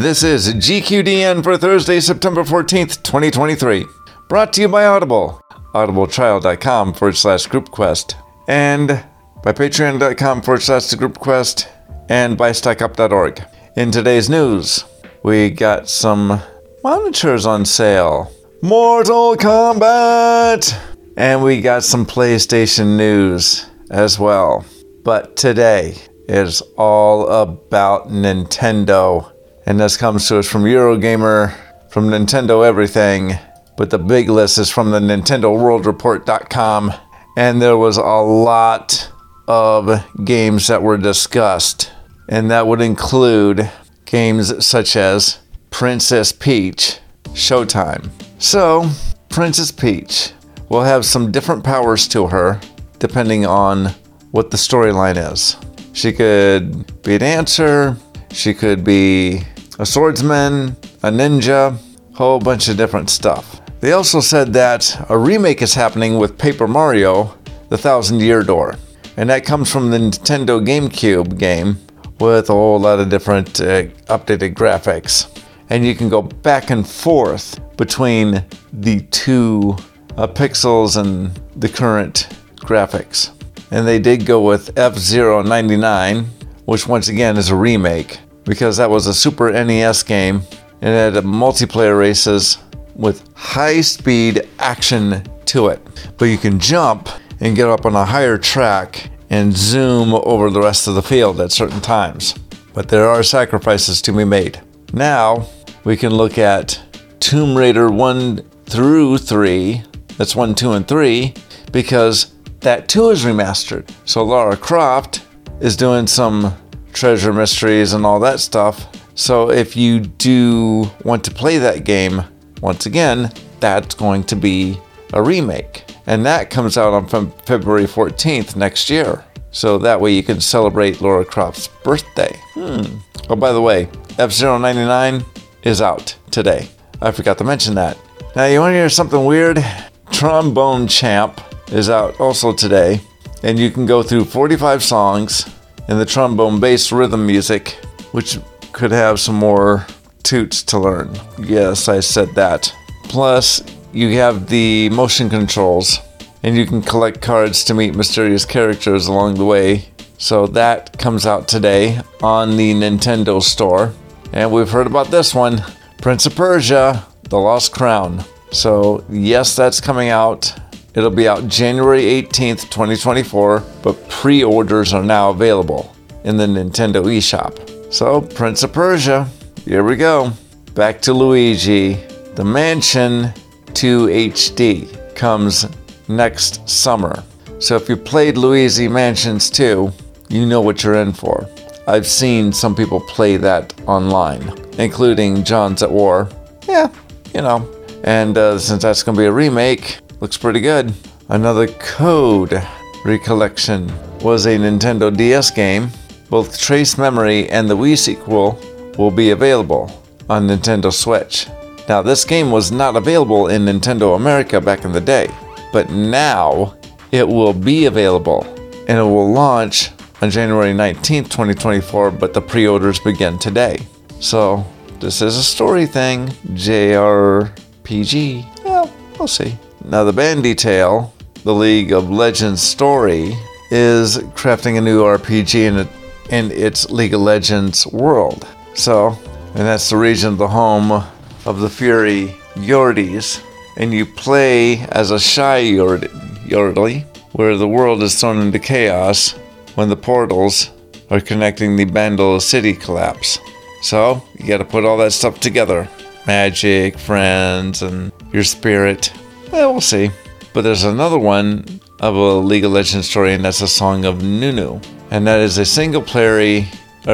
This is GQDN for Thursday, September 14th, 2023. Brought to you by Audible, audibletrial.com/groupquest, and by patreon.com/groupquest, and by stackup.org. In today's news, we got some monitors on sale. Mortal Kombat! And we got some PlayStation news as well. But today is all about Nintendo. And this comes to us from Eurogamer, from Nintendo Everything. But the big list is from the NintendoWorldReport.com. And there was a lot of games that were discussed. And that would include games such as Princess Peach Showtime. So, Princess Peach will have some different powers to her depending on what the storyline is. She could be a dancer, she could be a swordsman, a ninja, a whole bunch of different stuff. They also said that a remake is happening with Paper Mario, The Thousand Year Door. And that comes from the Nintendo GameCube game with a whole lot of different updated graphics. And you can go back and forth between the two pixels and the current graphics. And they did go with F-Zero 99, which once again is a remake, because that was a Super NES game and it had multiplayer races with high-speed action to it. But you can jump and get up on a higher track and zoom over the rest of the field at certain times. But there are sacrifices to be made. Now, we can look at Tomb Raider 1 through 3, that's 1, 2, and 3, because that too is remastered. So Lara Croft is doing some treasure mysteries and all that stuff. So if you do want to play that game, once again, that's going to be a remake. And that comes out on February 14th next year. So that way you can celebrate Lara Croft's birthday. Oh, by the way, F-Zero 99 is out today. I forgot to mention that. Now, you want to hear something weird? Trombone Champ is out also today. And you can go through 45 songs in the trombone-based rhythm music, which could have some more toots to learn. Yes, I said that. Plus, you have the motion controls, and you can collect cards to meet mysterious characters along the way. So that comes out today on the Nintendo Store. And we've heard about this one, Prince of Persia, The Lost Crown. So yes, that's coming out. It'll be out January 18th, 2024, but pre-orders are now available in the Nintendo eShop. So, Prince of Persia, here we go. Back to Luigi. The Mansion 2 HD comes next summer. So if you played Luigi Mansions 2, you know what you're in for. I've seen some people play that online, including John's at War. Yeah, you know. And since that's going to be a remake, looks pretty good. Another Code recollection was a Nintendo DS game. Both Trace Memory and the Wii sequel will be available on Nintendo Switch. Now, this game was not available in Nintendo America back in the day, but now it will be available, and it will launch on January 19th, 2024, but the pre-orders begin today. So, this is a story thing, JRPG. Well, we'll see. Now, the Band Detail, the League of Legends story, is crafting a new RPG in its League of Legends world. So, and that's the region, the home of the Fury Yordles. And you play as a shy Yordle, where the world is thrown into chaos when the portals are connecting the Bandle City collapse. So, you gotta put all that stuff together. Magic, friends, and your spirit. Well, we'll see. But there's another one of a League of Legends story, and that's a Song of Nunu. And that is a single player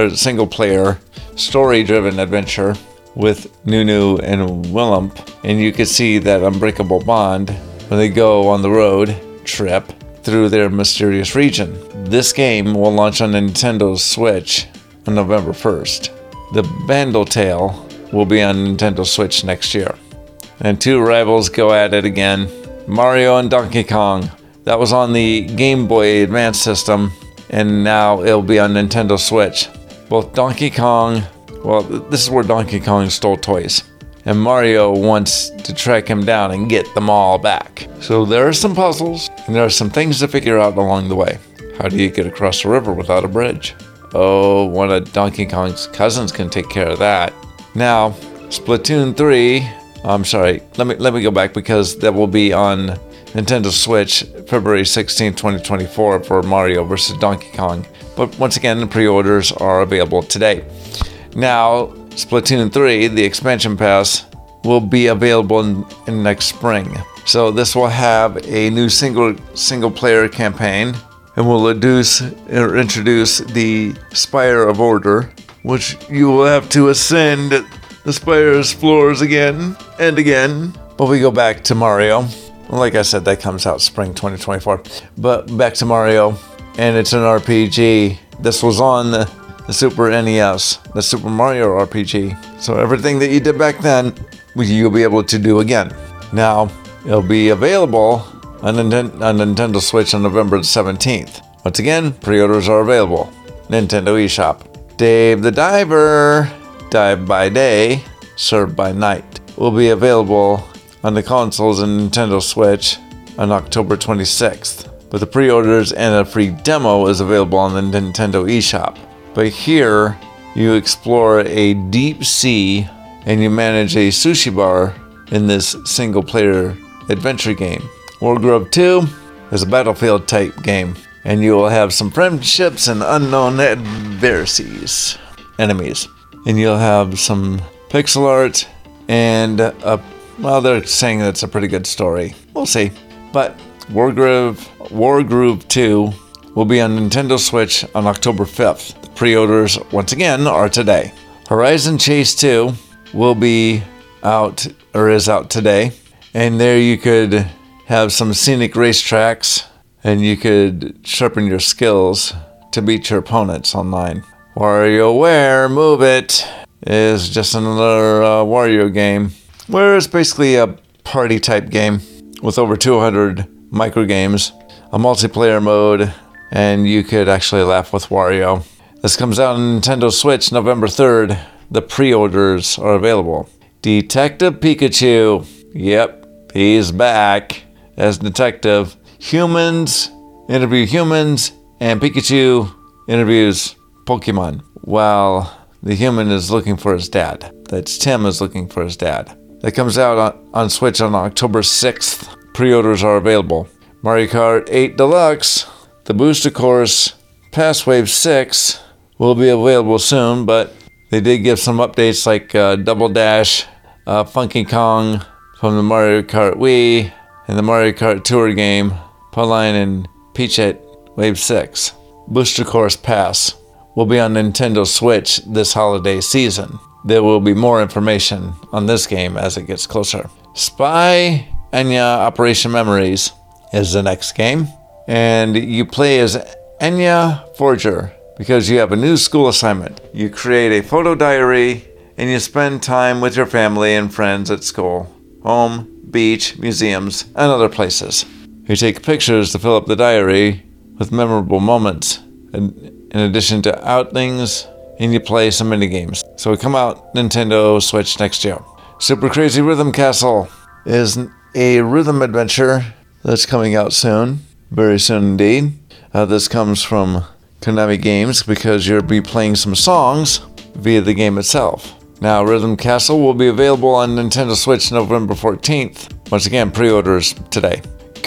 story-driven adventure with Nunu and Willump. And you can see that unbreakable bond when they go on the road trip through their mysterious region. This game will launch on Nintendo Switch on November 1st. The Bandle Tale will be on Nintendo Switch next year. And two rivals go at it again, Mario and Donkey Kong. That was on the Game Boy Advance system, and now it'll be on Nintendo Switch. Both Donkey Kong Well, this is where Donkey Kong stole toys. And Mario wants to track him down and get them all back. So there are some puzzles, and there are some things to figure out along the way. How do you get across the river without a bridge? Oh, one of Donkey Kong's cousins can take care of that. Now, Splatoon 3, I'm sorry, let me go back because that will be on Nintendo Switch February 16, 2024 for Mario vs. Donkey Kong. But once again, the pre-orders are available today. Now, Splatoon 3, the expansion pass, will be available in next spring. So this will have a new single player campaign, and will introduce the Spire of Order, which you will have to ascend the Spire's floors again and again. But we go back to Mario. Like I said, that comes out spring 2024. But back to Mario, and it's an RPG. This was on the Super NES, the Super Mario RPG. So everything that you did back then, you'll be able to do again. Now, it'll be available on Nintendo Switch on November 17th. Once again, pre-orders are available. Nintendo eShop. Dave the Diver, Dive by Day, Serve by Night, will be available on the consoles and Nintendo Switch on October 26th. But the pre-orders and a free demo is available on the Nintendo eShop. But here, you explore a deep sea and you manage a sushi bar in this single-player adventure game. Wargroove 2 is a battlefield type game, and you will have some friendships and unknown adversaries, enemies. And you'll have some pixel art and they're saying that's a pretty good story. We'll see. But Wargroove 2 will be on Nintendo Switch on October 5th. The pre-orders, once again, are today. Horizon Chase 2 will be out, or is out today. And there you could have some scenic racetracks, and you could sharpen your skills to beat your opponents online. WarioWare Move It is just another Wario game, where it's basically a party type game with over 200 microgames, a multiplayer mode, and you could actually laugh with Wario. This comes out on Nintendo Switch November 3rd. The pre-orders are available. Detective Pikachu. Yep, he's back as detective. Humans interview humans, and Pikachu interviews Pokemon, while the human is looking for his dad. That's Tim is looking for his dad. That comes out on Switch on October 6th. Pre-orders are available. Mario Kart 8 Deluxe, the Booster Course, Pass Wave 6 will be available soon, but they did give some updates like Double Dash, Funky Kong from the Mario Kart Wii, and the Mario Kart Tour game, Pauline and Peach at Wave 6. Booster Course Pass will be on Nintendo Switch this holiday season. There will be more information on this game as it gets closer. Spy Enya Operation Memories is the next game, and you play as Enya Forger because you have a new school assignment. You create a photo diary and you spend time with your family and friends at school, home, beach, museums, and other places. You take pictures to fill up the diary with memorable moments, in addition to outings, and you play some minigames. So it come out Nintendo Switch next year. Super Crazy Rhythm Castle is a rhythm adventure that's coming out soon, very soon indeed. This comes from Konami Games because you'll be playing some songs via the game itself. Now, Rhythm Castle will be available on Nintendo Switch November 14th. Once again, pre-orders today.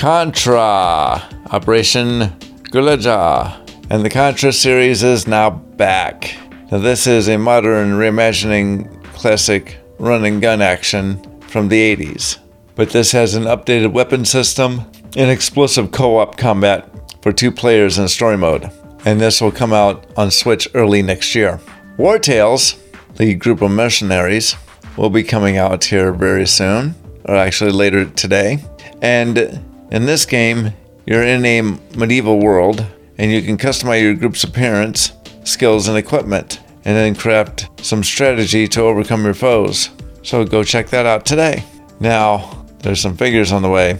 Contra Operation Gulaja, and the Contra series is now back. Now, this is a modern reimagining classic run and gun action from the 80s. But this has an updated weapon system and explosive co-op combat for 2 players in story mode. And this will come out on Switch early next year. War Tales, the group of mercenaries, will be coming out here very soon, or actually later today. And in this game, you're in a medieval world, and you can customize your group's appearance, skills, and equipment, and then craft some strategy to overcome your foes. So go check that out today. Now, there's some figures on the way.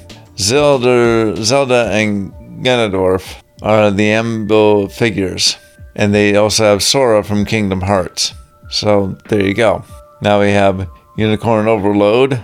Zelda and Ganondorf are the Amiibo figures, and they also have Sora from Kingdom Hearts. So there you go. Now we have Unicorn Overlord,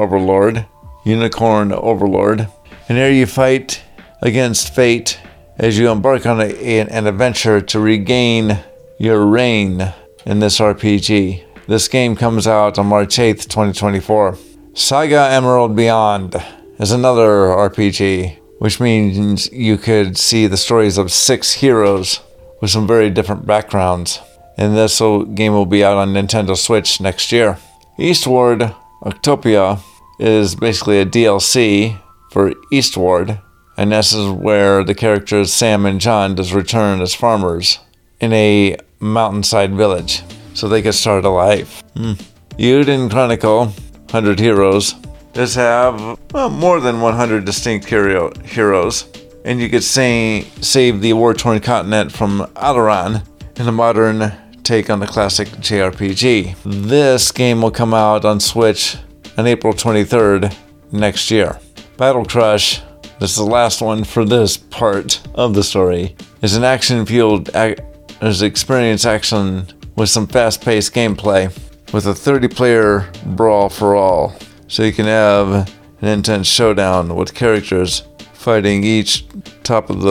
Unicorn Overlord. And there you fight against fate as you embark on an adventure to regain your reign in this RPG. This game comes out on March 8th, 2024. Saga Emerald Beyond is another RPG, which means you could see the stories of 6 heroes with some very different backgrounds. And this game will be out on Nintendo Switch next year. Eastward Octopia is basically a DLC for Eastward, and this is where the characters Sam and John does return as farmers in a mountainside village, so they could start a life. Eiyuden Chronicle 100 Heroes does have more than 100 distinct heroes, and you could save the war-torn continent from Alaran in a modern take on the classic JRPG. This game will come out on Switch on April 23rd next year. Battle Crush, this is the last one for this part of the story, is an action-fueled experience action with some fast-paced gameplay with a 30-player brawl for all. So you can have an intense showdown with characters fighting each top of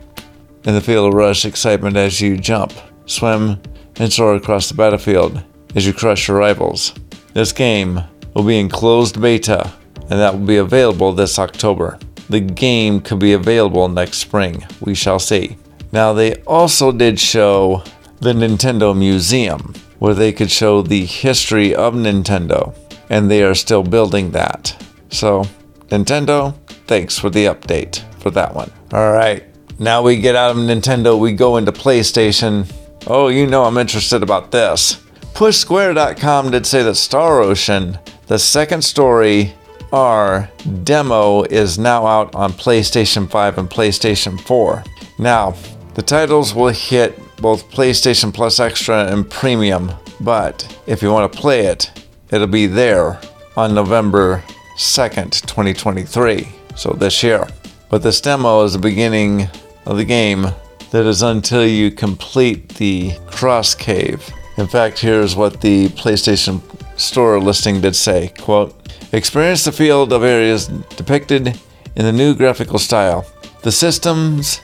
in the field of rush excitement as you jump, swim, and soar across the battlefield as you crush your rivals. This game will be in closed beta, and that will be available this October. The game could be available next spring. We shall see. Now, they also did show the Nintendo Museum, where they could show the history of Nintendo, and they are still building that. So, Nintendo, thanks for the update for that one. All right, now we get out of Nintendo, we go into PlayStation. Oh, you know I'm interested about this. PushSquare.com did say that Star Ocean, the second story R demo, is now out on PlayStation 5 and PlayStation 4. Now, the titles will hit both PlayStation Plus Extra and Premium, but if you want to play it, it'll be there on November 2nd, 2023, so this year. But this demo is the beginning of the game that is until you complete the Cross Cave. In fact, here's what the PlayStation Store listing did say, quote, "Experience the field of areas depicted in the new graphical style. The systems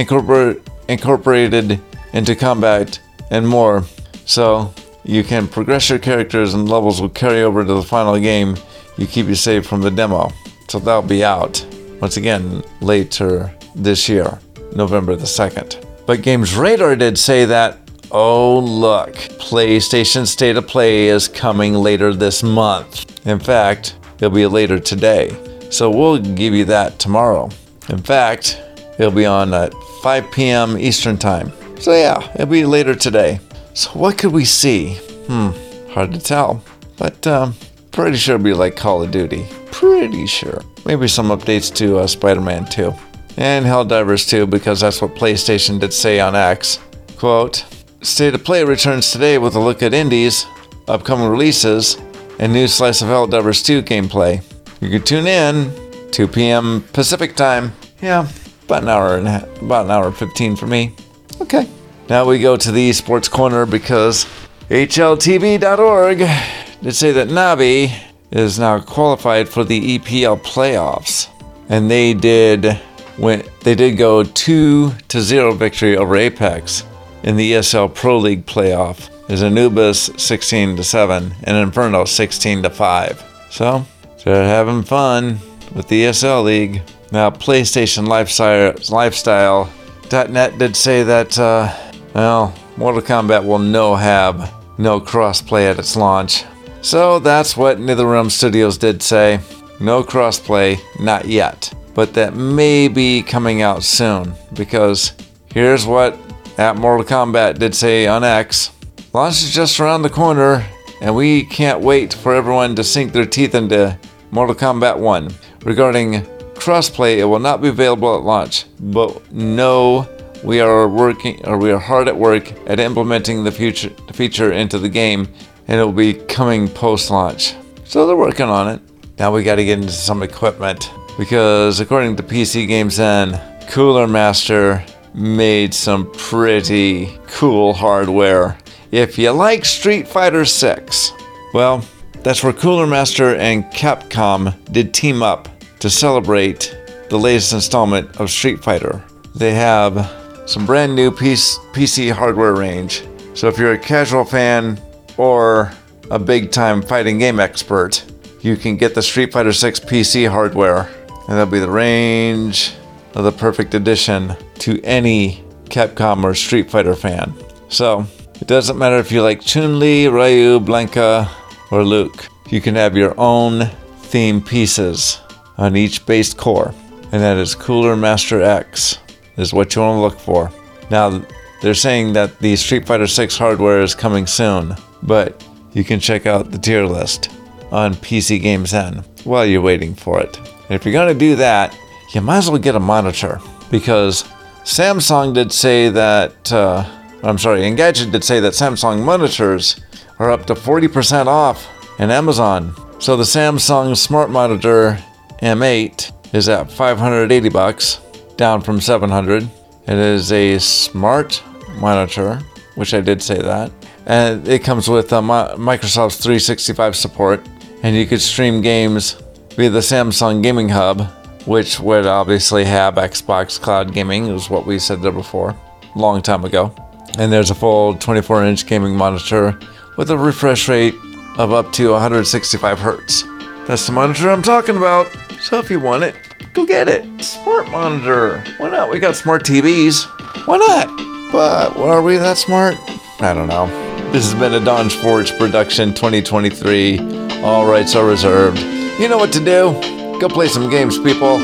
incorporated into combat and more, so you can progress your characters and levels will carry over to the final game you keep you saved from the demo." So that'll be out, once again, later this year, November the 2nd. But Games Radar did say that, oh look, PlayStation State of Play is coming later this month. In fact, it'll be later today. So we'll give you that tomorrow. In fact, it'll be on at 5 p.m. Eastern Time. So yeah, it'll be later today. So what could we see? Hard to tell. But pretty sure it'll be like Call of Duty. Pretty sure. Maybe some updates to Spider-Man 2. And Helldivers 2, because that's what PlayStation did say on X. Quote, "State of Play returns today with a look at indies, upcoming releases, and new Slice of Helldivers 2 gameplay. You can tune in 2 p.m. Pacific time." Yeah, about an hour and 15 for me. Okay. Now we go to the esports corner because HLTV.org did say that Navi is now qualified for the EPL playoffs. And they did go 2-0 victory over Apex in the ESL Pro League playoff. There's Anubis 16-7 and Inferno 16-5. So they're having fun with the ESL League. Now PlayStation Lifestyle.net did say that Mortal Kombat will have no crossplay at its launch. So that's what NetherRealm Studios did say. No crossplay, not yet. But that may be coming out soon, because here's what at Mortal Kombat did say on X. Launch is just around the corner, and we can't wait for everyone to sink their teeth into Mortal Kombat 1. Regarding crossplay, it will not be available at launch, but no, we are hard at work at implementing the feature into the game, and it will be coming post-launch. So they're working on it. Now we got to get into some equipment, because according to PC Games N, Cooler Master made some pretty cool hardware. if you like Street Fighter 6, well, that's where Cooler Master and Capcom did team up to celebrate the latest installment of Street Fighter. They have some brand new PC hardware range. So if you're a casual fan or a big time fighting game expert, you can get the Street Fighter 6 PC hardware, and that'll be the range of the perfect addition to any Capcom or Street Fighter fan. So it doesn't matter if you like Chun-Li, Ryu, Blanka, or Luke. You can have your own theme pieces on each base core, and that is Cooler Master X is what you want to look for. Now, they're saying that the Street Fighter 6 hardware is coming soon, but you can check out the tier list on PC Games N while you're waiting for it. And if you're going to do that, you might as well get a monitor, because Samsung did say that, Engadget did say that Samsung monitors are up to 40% off in Amazon. So the Samsung Smart Monitor M8 is at $580, down from $700. It is a smart monitor, which I did say that. And it comes with Microsoft's 365 support, and you could stream games via the Samsung Gaming Hub, which would obviously have Xbox Cloud Gaming, is what we said there before, a long time ago. And there's a full 24-inch gaming monitor with a refresh rate of up to 165 hertz. That's the monitor I'm talking about. So if you want it, go get it. Smart monitor. Why not? We got smart TVs. Why not? But are we that smart? I don't know. This has been a Don's Forge production 2023. All rights are reserved. You know what to do. Go play some games, people.